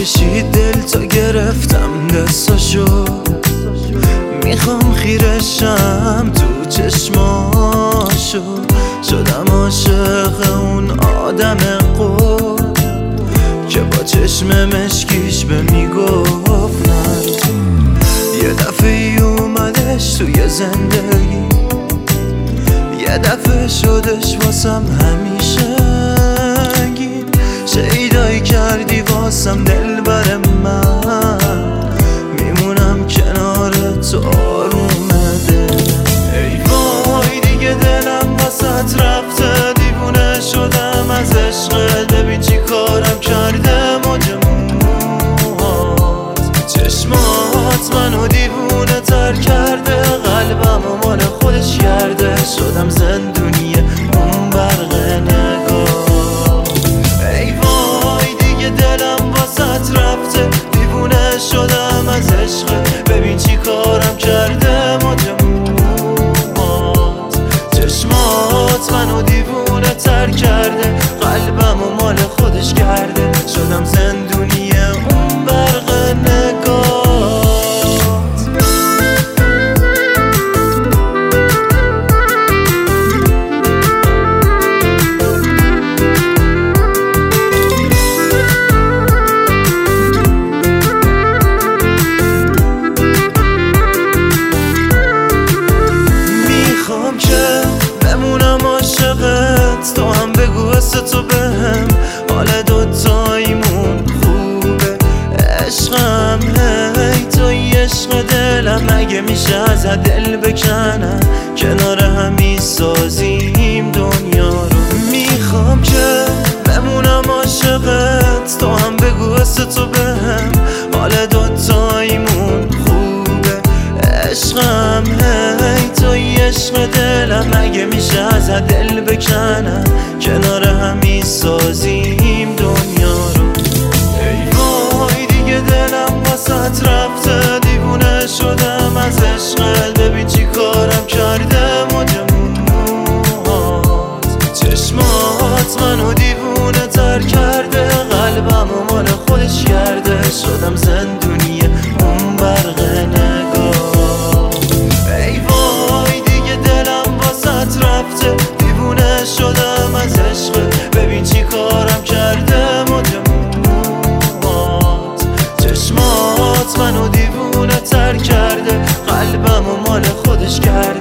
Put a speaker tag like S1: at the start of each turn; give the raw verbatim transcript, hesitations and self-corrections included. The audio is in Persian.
S1: کشید دل تا گرفتم دستاشو، میخوام خیرشم تو چشماشو. شدم عاشق اون آدم قول که با چشم مشکیش به میگفت نه. یه دفعه ای اومدش توی زندگی، یه دفعه شدش واسم همیشگی. شیدایی کردی واسم دل بر من، میمونم کنار تو آرومه دل. ای وای دیگه دلم واسط رفته، دیوونه شدم از عشقت. ببین چی کارم کرده موج موهات، چشمات منو دیوونه تر کرده، قلبم و مال خودش کرده. شدم زندونی اون برق نگاه. ای وای دیگه دلم واسط رفته، دیوونه شدم از عشقت. ببین چی کارم کرده موج موهات، چشمات منو دیوونه تر کرده، قلبم و مال خودش کرده. شدم زندونی اون برق نگاه. که بمونم عاشقت، تو هم بگو حس تو بهم، حال دوتاییمون خوبه. عشقم هی توی عشق دلم، مگه میشه ازت دل بکنم؟ کنار همی سازیم دنیا رو. میخوام که بمونم عاشقت، تو هم بگو حس تو بهم، حال دوتاییمون خوبه. عشقم هی توی عشق دلم، مگه میشه ازت دل بکنم؟ کنار همی سازیم دنیا رو. ای وای دیگه دلم واسط رفته، دیوونه شدم از عشقت. ببین چی کارم کرده موج موهات، چشمات منو دیوونه تر کرده، قلبم و مال خودش کرده. شدم زندونی اون برق نگاه. ای وای دیگه دلم واسط رفته، دیوونه شدم از عشقت. ببین چی کارم کرده موج موهات، چشمات منو دیوونه تر کرده، قلبم و مال خودش کرده.